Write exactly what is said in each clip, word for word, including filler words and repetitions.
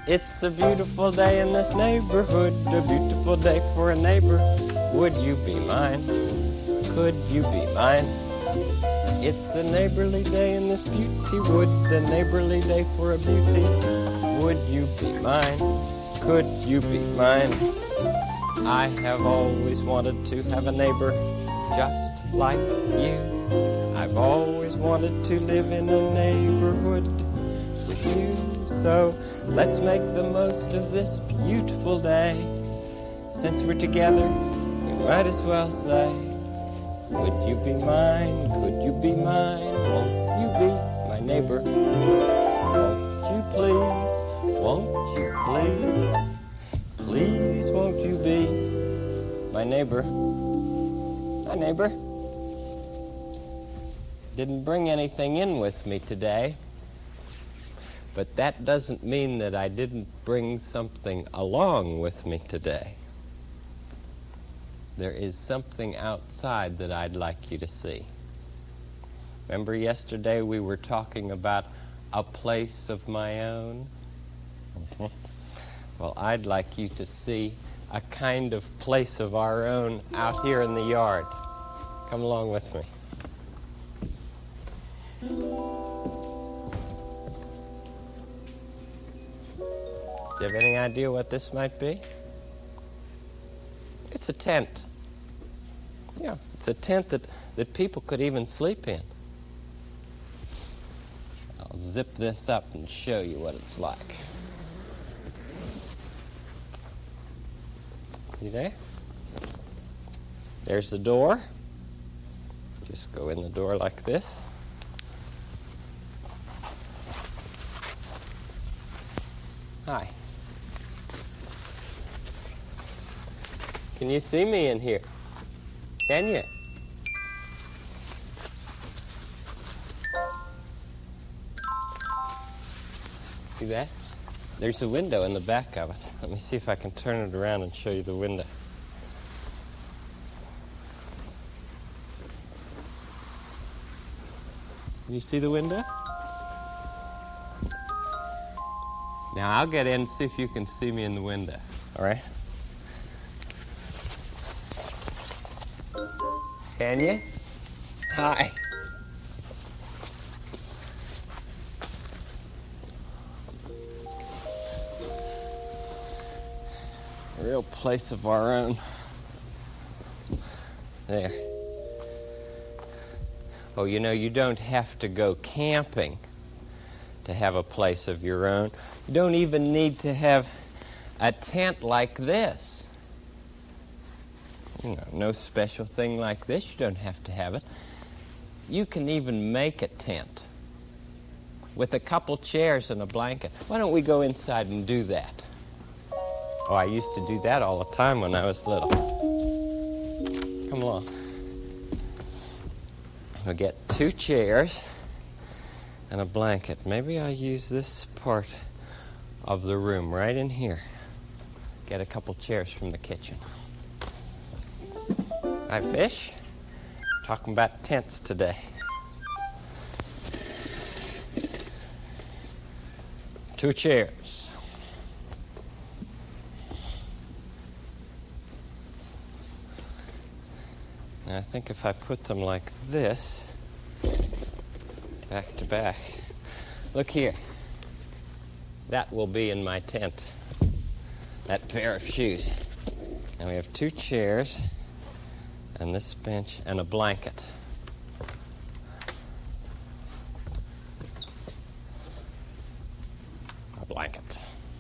It's a beautiful day in this neighborhood, a beautiful day for a neighbor. Would you be mine? Could you be mine? It's a neighborly day in this beauty wood, a neighborly day for a beauty. Would you be mine? Could you be mine? I have always wanted to have a neighbor just like you. I've always wanted to live in a neighborhood with you. So let's make the most of this beautiful day. Since we're together, we might as well say, would you be mine? Could you be mine? Won't you be my neighbor? Won't you please? Won't you please? Please won't you be my neighbor? My neighbor. Didn't bring anything in with me today, but that doesn't mean that I didn't bring something along with me today. There is something outside that I'd like you to see. Remember yesterday we were talking about a place of my own? Mm-hmm. Well, I'd like you to see a kind of place of our own out here in the yard. Come along with me. Do you have any idea what this might be? It's a tent. Yeah, it's a tent that, that people could even sleep in. I'll zip this up and show you what it's like. You there? There's the door. Just go in the door like this. Hi. Can you see me in here? Can you? See that? There's a window in the back of it. Let me see if I can turn it around and show you the window. Can you see the window? Now I'll get in and see if you can see me in the window. All right? Can you? Hi. A real place of our own. There. Oh, you know, you don't have to go camping to have a place of your own. You don't even need to have a tent like this. You know, no special thing like this. You don't have to have it. You can even make a tent with a couple chairs and a blanket. Why don't we go inside and do that? Oh, I used to do that all the time when I was little. Come along. We'll get two chairs and a blanket. Maybe I'll use this part of the room right in here. Get a couple chairs from the kitchen. Hi, Fish. Talking about tents today. Two chairs. Now I think if I put them like this, back to back, look here. That will be in my tent. That pair of shoes. And we have two chairs and this bench and a blanket. A blanket.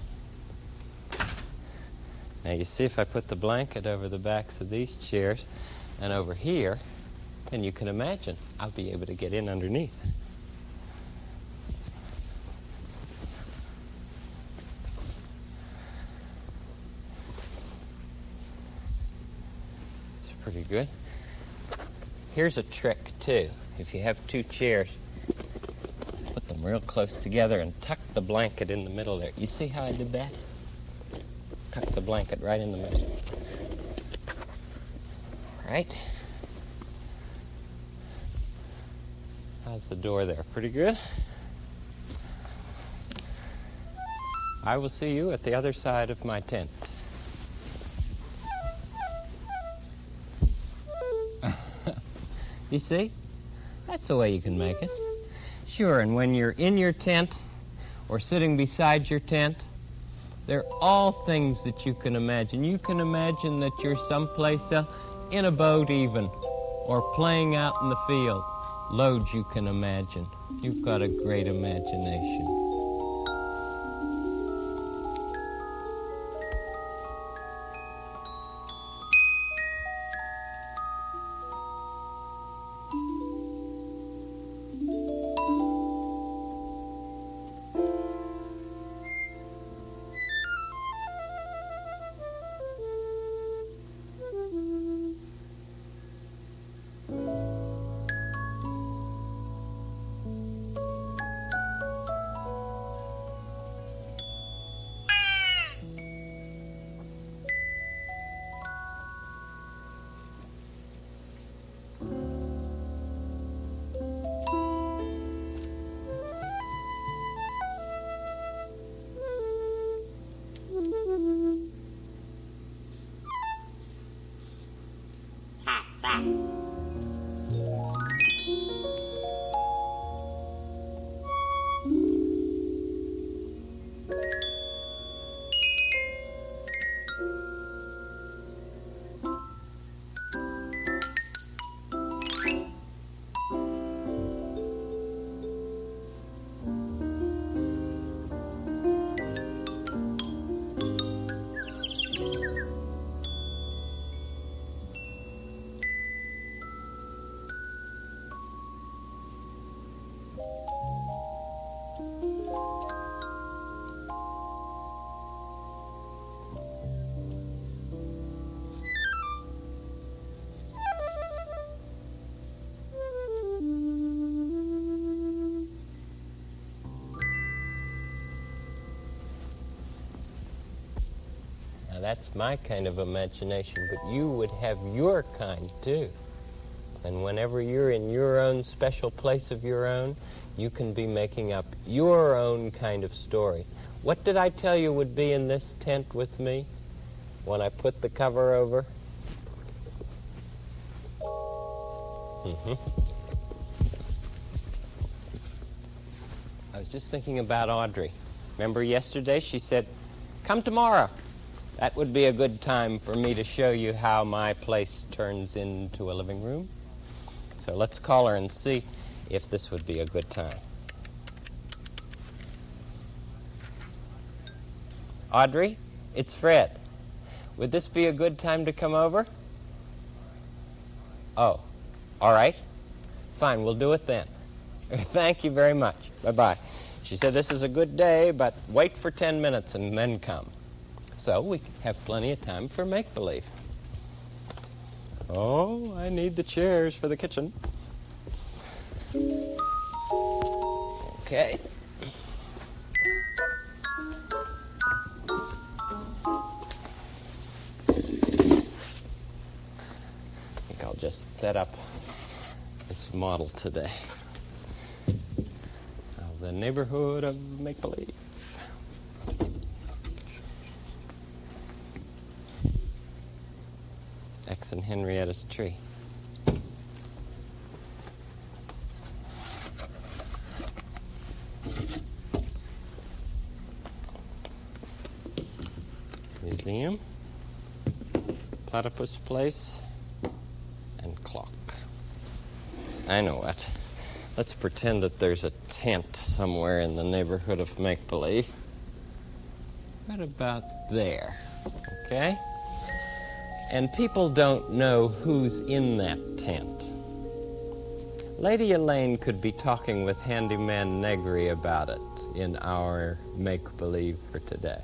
Now you see if I put the blanket over the backs of these chairs and over here, and you can imagine I'll be able to get in underneath. Pretty good. Here's a trick, too. If you have two chairs, put them real close together and tuck the blanket in the middle there. You see how I did that? Tuck the blanket right in the middle. All right. How's the door there? Pretty good? I will see you at the other side of my tent. You see? That's the way you can make it. Sure, and when you're in your tent or sitting beside your tent, they're all things that you can imagine. You can imagine that you're someplace else, in a boat even, or playing out in the field. Loads you can imagine. You've got a great imagination. That's my kind of imagination, but you would have your kind too. And whenever you're in your own special place of your own, you can be making up your own kind of stories. What did I tell you would be in this tent with me when I put the cover over? Mm-hmm. I was just thinking about Audrey. Remember yesterday she said, "Come tomorrow." That would be a good time for me to show you how my place turns into a living room. So let's call her and see if this would be a good time. Audrey, it's Fred. Would this be a good time to come over? Oh, all right. Fine, we'll do it then. Thank you very much. Bye-bye. She said this is a good day, but wait for ten minutes and then come. So we have plenty of time for make-believe. Oh, I need the chairs for the kitchen. Okay. I think I'll just set up this model today of the neighborhood of make-believe. X and Henrietta's tree. Museum, Platypus Place, and clock. I know what. Let's pretend that there's a tent somewhere in the neighborhood of make-believe. Right about there, okay? And people don't know who's in that tent. Lady Elaine could be talking with Handyman Negri about it in our make-believe for today.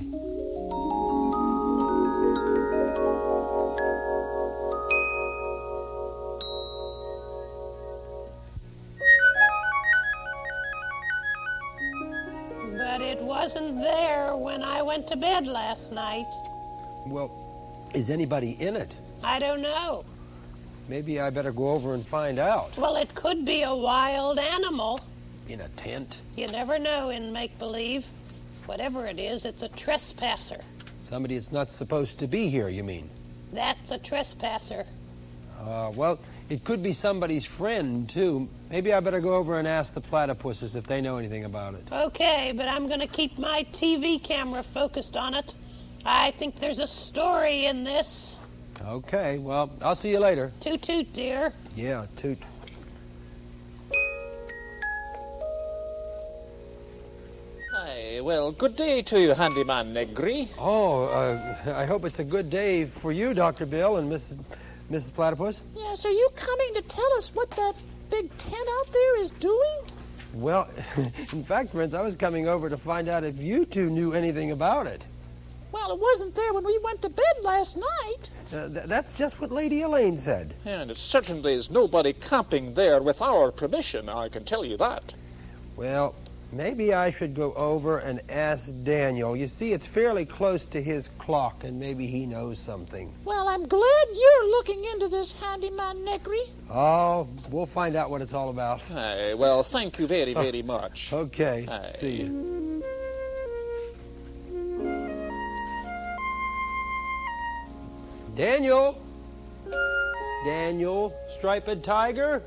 But it wasn't there when I went to bed last night. Well, is anybody in it? I don't know. Maybe I better go over and find out. Well, it could be a wild animal. In a tent? You never know in make-believe. Whatever it is, it's a trespasser. Somebody that's not supposed to be here, you mean? That's a trespasser. Uh, well, it could be somebody's friend, too. Maybe I better go over and ask the platypuses if they know anything about it. Okay, but I'm going to keep my T V camera focused on it. I think there's a story in this. Okay, well, I'll see you later. Toot toot, dear. Yeah, toot. Aye, well, good day to you, Handyman Negri. Oh, uh, I hope it's a good day for you, Doctor Bill and Missus Missus Platypus. Yes, are you coming to tell us what that big tent out there is doing? Well, in fact, friends, I was coming over to find out if you two knew anything about it. Well, it wasn't there when we went to bed last night. Uh, th- that's just what Lady Elaine said. And it certainly is nobody camping there with our permission, I can tell you that. Well, maybe I should go over and ask Daniel. You see, it's fairly close to his clock, and maybe he knows something. Well, I'm glad you're looking into this, Handyman Negri. Oh, we'll find out what it's all about. Aye, well, thank you very, very much. Okay, Aye. see you. Daniel? Daniel, striped tiger?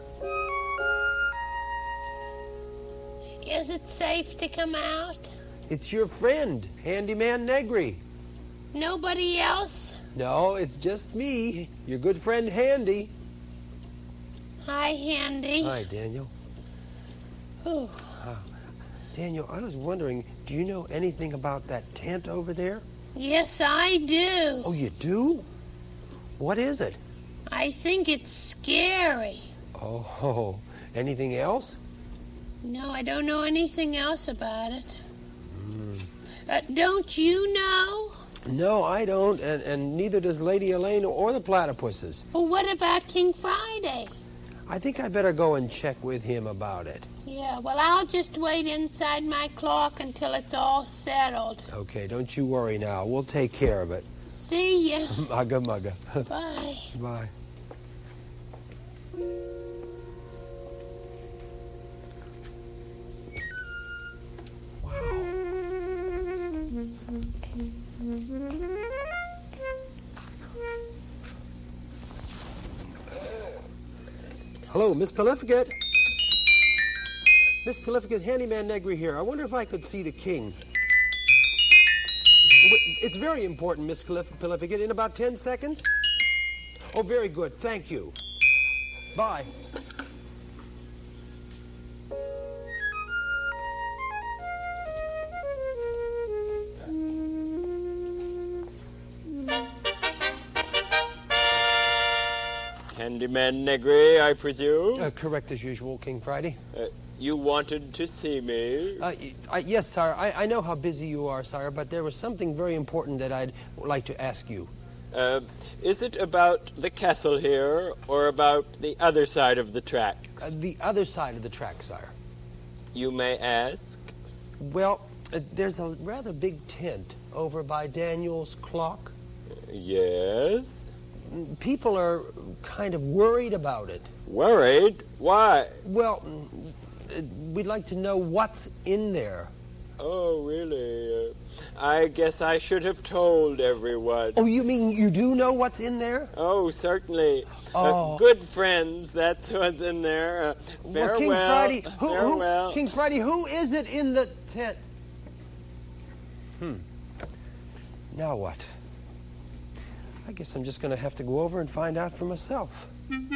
Is it safe to come out? It's your friend, Handyman Negri. Nobody else? No, it's just me, your good friend Handy. Hi, Handy. Hi, Daniel. Ooh. Uh, Daniel, I was wondering, do you know anything about that tent over there? Yes, I do. Oh, you do? What is it? I think it's scary. Oh, anything else? No, I don't know anything else about it. Mm. Uh, don't you know? No, I don't, and, and neither does Lady Elaine or the platypuses. Well, what about King Friday? I think I better go and check with him about it. Yeah, well, I'll just wait inside my clock until it's all settled. Okay, don't you worry now. We'll take care of it. See ya. Mugga mugga. Bye. Bye. Hello, Miss Palificate. Miss Palificate, Handyman Negri here. I wonder if I could see the king. It's very important, Miss Palificate. In about ten seconds? Oh, very good. Thank you. Bye. Handyman Negri, I presume? Uh, correct as usual, King Friday. Uh, you wanted to see me? Uh, I, yes, sire. I, I know how busy you are, sire, but there was something very important that I'd like to ask you. Uh, is it about the castle here, or about the other side of the tracks? Uh, the other side of the track, sire. You may ask. Well, uh, there's a rather big tent over by Daniel's clock. Yes? People are kind of worried about it. Worried? Why? Well, we'd like to know what's in there. Oh, really? Uh, I guess I should have told everyone. Oh, you mean you do know what's in there? Oh, certainly. Oh. Uh, good friends, that's what's in there. Uh, farewell. Well, King Friday, who, farewell. Who, King Friday, who is it in the tent? Hmm. Now what? I guess I'm just going to have to go over and find out for myself.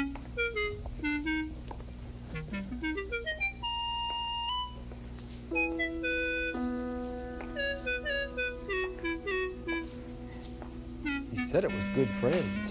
He said it was good friends.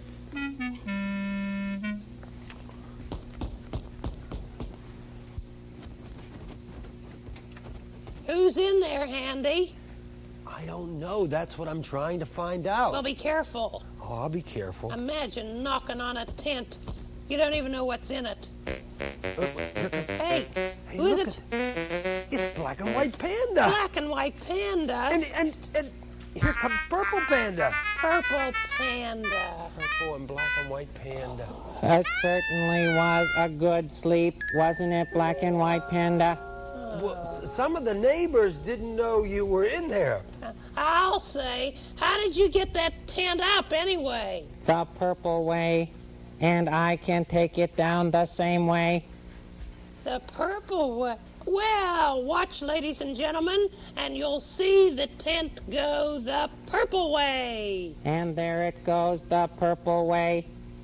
Who's in there, Handy? I don't know. That's what I'm trying to find out. Well, be careful. Oh, I'll be careful. Imagine knocking on a tent. You don't even know what's in it. Uh, here comes- Hey, Hey, who is look it? at- It's Black and White Panda. Black and White Panda. And, and, and here comes Purple Panda. Purple Panda. Purple and Black and White Panda. That certainly was a good sleep, wasn't it, Black and White Panda? Well, s- some of the neighbors didn't know you were in there. I'll say, how did you get that tent up anyway? The purple way, and I can take it down the same way. The purple way. Well, watch, ladies and gentlemen, and you'll see the tent go the purple way. And there it goes, the purple way.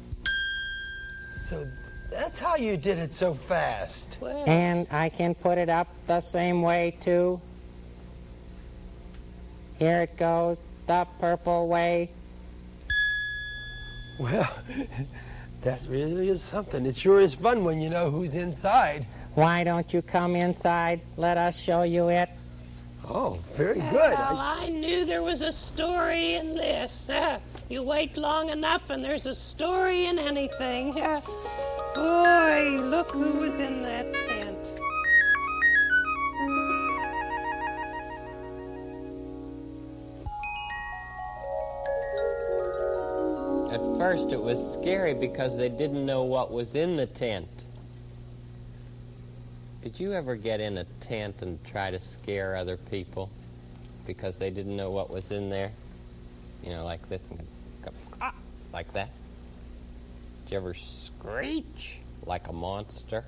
So that's how you did it so fast. Well, And I can put it up the same way, too. Here it goes, the purple way. Well, that really is something. It sure is fun when you know who's inside. Why don't you come inside? Let us show you it. Oh, very good. well, I- I knew there was a story in this. Uh, you wait long enough and there's a story in anything. Uh, boy, look who was in that tent. At first it was scary because they didn't know what was in the tent. Did you ever get in a tent and try to scare other people because they didn't know what was in there? You know, like this, and go, ah, like that. Did you ever screech like a monster?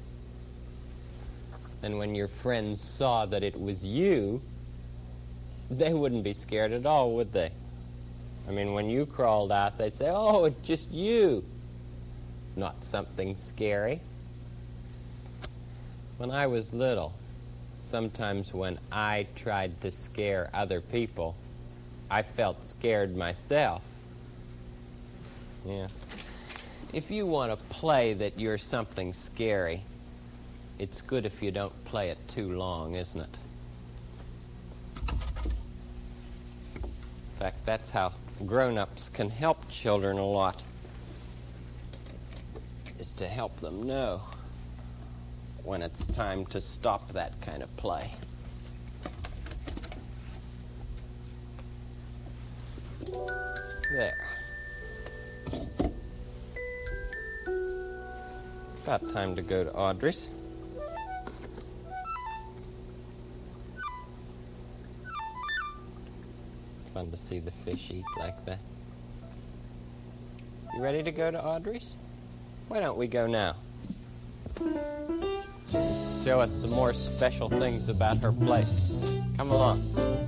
And when your friends saw that it was you, they wouldn't be scared at all, would they? I mean, when you crawled out, they'd say, oh, it's just you. Not something scary. When I was little, sometimes when I tried to scare other people, I felt scared myself. Yeah. If you want to play that you're something scary, it's good if you don't play it too long, isn't it? In fact, that's how grown-ups can help children a lot, is to help them know when it's time to stop that kind of play. There. About time to go to Audrey's. Fun to see the fish eat like that. You ready to go to Audrey's? Why don't we go now? Show us some more special things about her place. Come along.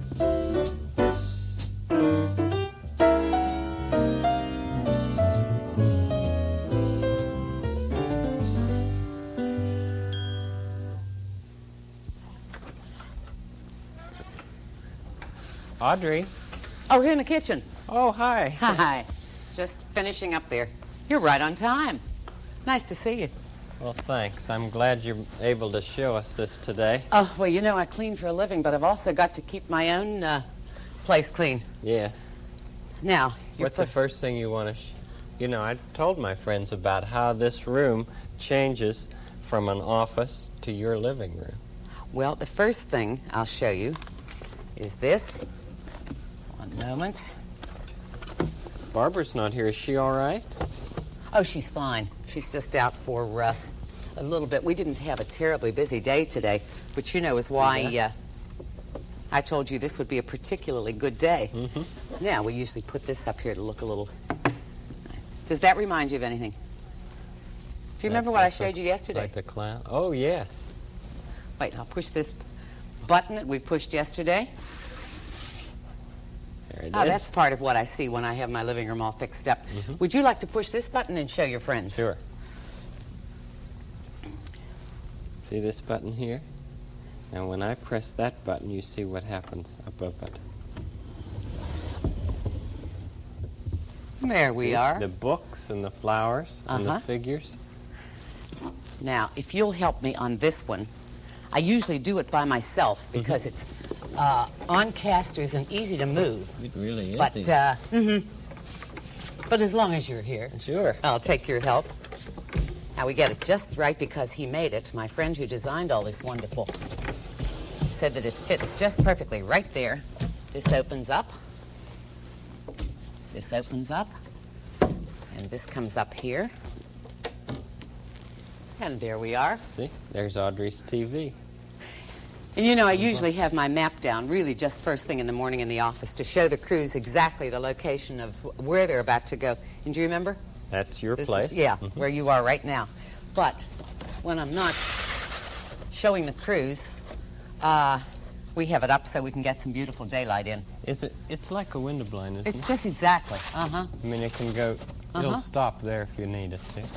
Audrey. Oh, we're in the kitchen. Oh, hi. Hi. Just finishing up there. You're right on time. Nice to see you. Well, thanks. I'm glad you're able to show us this today. Oh, well, you know, I clean for a living, but I've also got to keep my own uh, place clean. Yes. Now, you're What's the fir- first thing you want to... Sh- you know, I told my friends about how this room changes from an office to your living room. Well, the first thing I'll show you is this. One moment. Barbara's not here. Is she all right? Oh, she's fine. She's just out for uh, a little bit. We didn't have a terribly busy day today, which, you know, is why uh, I told you this would be a particularly good day. Mm-hmm. Now, we usually put this up here to look a little... Does that remind you of anything? Do you remember what I showed you yesterday? Like the clown? Oh, yes. Wait, I'll push this button that we pushed yesterday. There it Oh, is. that's part of what I see when I have my living room all fixed up. Mm-hmm. Would you like to push this button and show your friends? Sure. See this button here? Now, when I press that button, you see what happens above it. There we are. The books and the flowers and Uh-huh. the figures. Now, if you'll help me on this one, I usually do it by myself because it's uh, on casters and easy to move. It really is. But, uh, mm-hmm. But as long as you're here, Sure. I'll take your help. Now, we get it just right because he made it. My friend who designed all this wonderful said that it fits just perfectly right there. This opens up. This opens up. And this comes up here. And there we are. See? There's Audrey's T V. And you know, I usually have my map down really just first thing in the morning in the office to show the crews exactly the location of where they're about to go. And do you remember? That's your This place? is- yeah, Mhm. where you are right now. But when I'm not showing the crews, uh, we have it up so we can get some beautiful daylight in. Is it? It's like a window blind, isn't It's it? just exactly. Uh-huh. I mean, it can go. It'll Uh-huh. stop there if you need it to.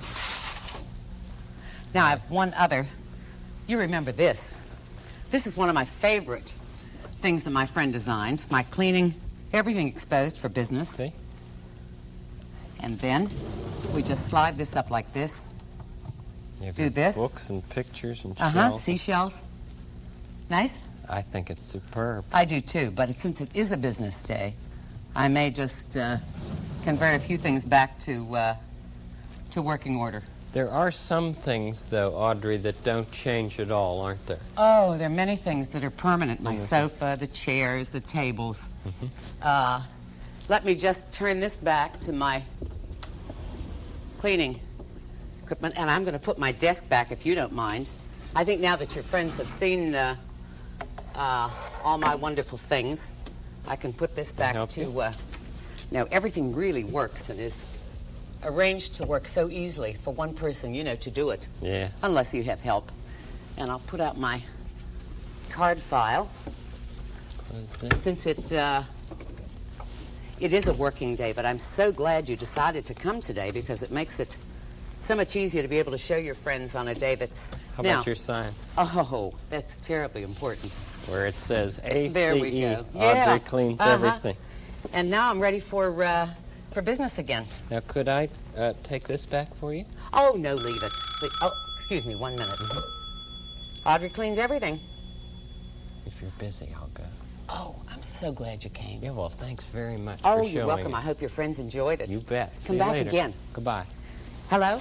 Now, I have one other. You remember this. This is one of my favorite things that my friend designed. My cleaning, everything exposed for business. See? And then we just slide this up like this. You have Do your this. Books and pictures and Uh-huh, shelves. seashells. Nice? I think it's superb. I do too, but it, since it is a business day, I may just uh, convert a few things back to uh, to working order. There are some things, though, Audrey, that don't change at all, aren't there? Oh, there are many things that are permanent. My sofa, the chairs, the tables. Mm-hmm. Uh, let me just turn this back to my cleaning equipment, and I'm going to put my desk back, if you don't mind. I think now that your friends have seen uh, uh, all my wonderful things, I can put this back help to... you? Uh, no, everything really works and is arranged to work so easily for one person, you know, to do it. Yes. Unless you have help. And I'll put out my card file. What is this? Since it, uh, it is a working day, but I'm so glad you decided to come today because it makes it so much easier to be able to show your friends on a day that's... How now, about your sign? Oh, that's terribly important. Where it says A C E. There we go. Audrey Yeah. cleans Uh-huh. everything. And now I'm ready for, uh, for business again. Now, could I uh, take this back for you? Oh, no, leave it. Le- Oh, excuse me, one minute. Audrey cleans everything. If you're busy, I'll go. Oh, I'm so glad you came. Yeah, well, thanks very much Oh, for you're showing welcome. it. I hope your friends enjoyed it. You bet. Come See you back later. again. Goodbye. Hello?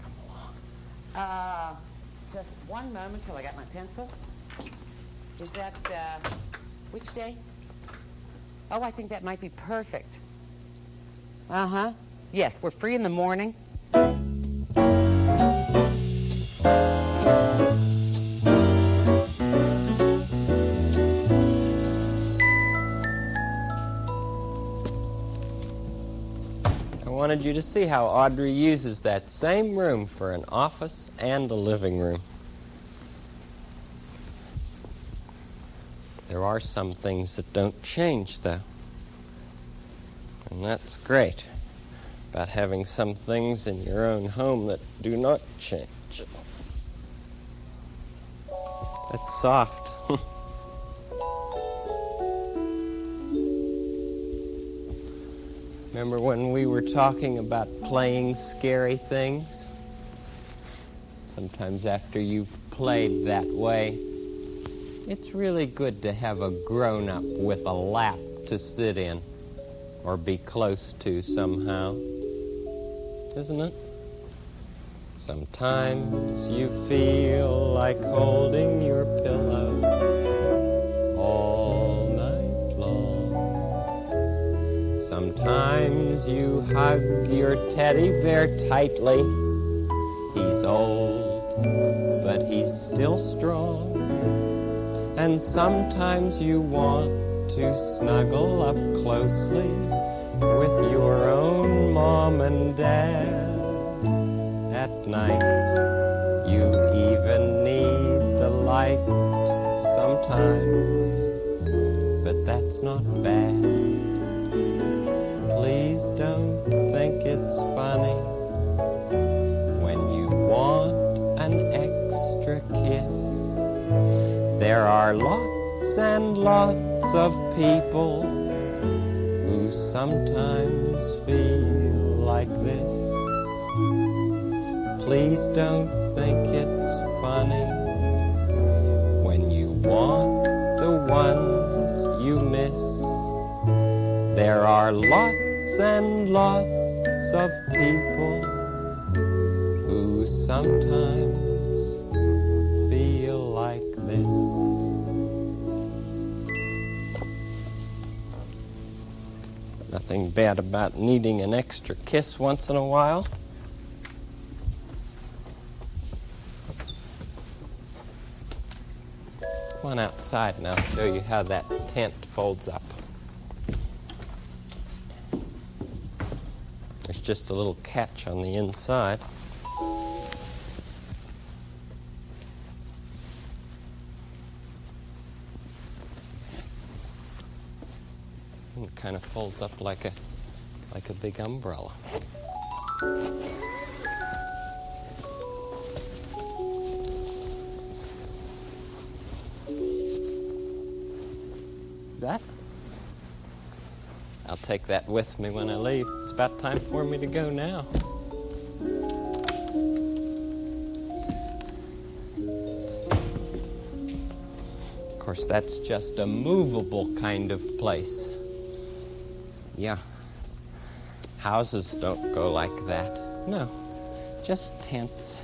Uh, just one moment till I got my pencil. Is that, uh, which day? Oh, I think that might be perfect. Uh-huh. Yes, we're free in the morning. I wanted you to see how Audrey uses that same room for an office and a living room. There are some things that don't change, though. And that's great about having some things in your own home that do not change. That's soft. Remember when we were talking about playing scary things? Sometimes after you've played that way, it's really good to have a grown-up with a lap to sit in or be close to somehow, isn't it? Sometimes you feel like holding your pillow all night long. Sometimes you hug your teddy bear tightly. He's old, but he's still strong. And sometimes you want to snuggle up closely with your own mom and dad. At night, you even need the light sometimes, but that's not bad. Please don't think it's funny when you want an extra kiss. There are lots and lots of people who sometimes feel like this. Please don't think it's funny when you want the ones you miss. There are lots and lots of people who sometimes feel like this. Nothing bad about needing an extra kiss once in a while. Come on outside and I'll show you how that tent folds up. There's just a little catch on the inside. And it kind of folds up like a like a big umbrella. That? I'll take that with me when I leave. It's about time for me to go now. Of course, that's just a movable kind of place. Yeah. Houses don't go like that. No, just tents.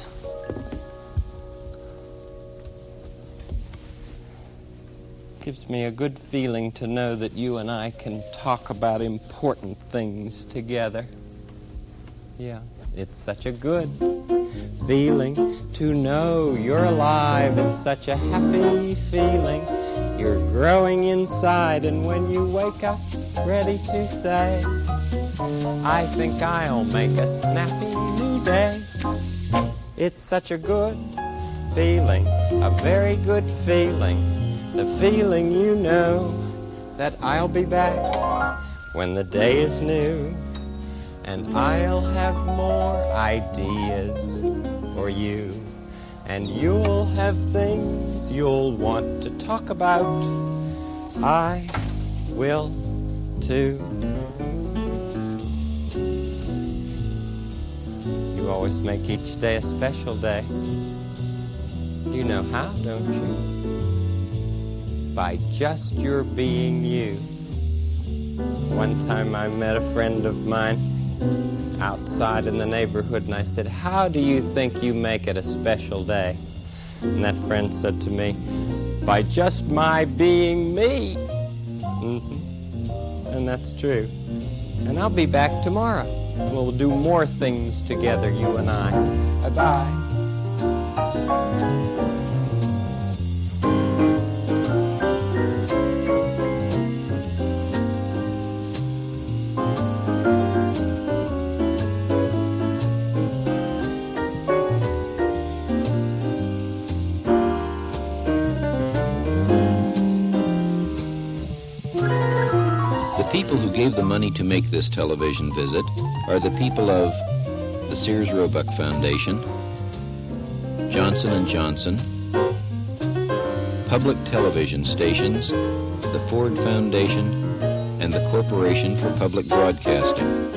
Gives me a good feeling to know that you and I can talk about important things together. Yeah, it's such a good feeling to know you're alive. It's such a happy feeling. You're growing inside, and when you wake up ready to say, I think I'll make a snappy new day. It's such a good feeling, a very good feeling. The feeling you know that I'll be back when the day is new, and I'll have more ideas for you, and you'll have things you'll want to talk about. I will too. You always make each day a special day. You know how, don't you? By just your being you. One time I met a friend of mine outside in the neighborhood, and I said, how do you think you make it a special day? And that friend said to me, by just my being me. Mm-hmm. And that's true. And I'll be back tomorrow. We'll do more things together, you and I. Bye-bye. The people who gave the money to make this television visit are the people of the Sears Roebuck Foundation, Johnson and Johnson, public television stations, the Ford Foundation, and the Corporation for Public Broadcasting.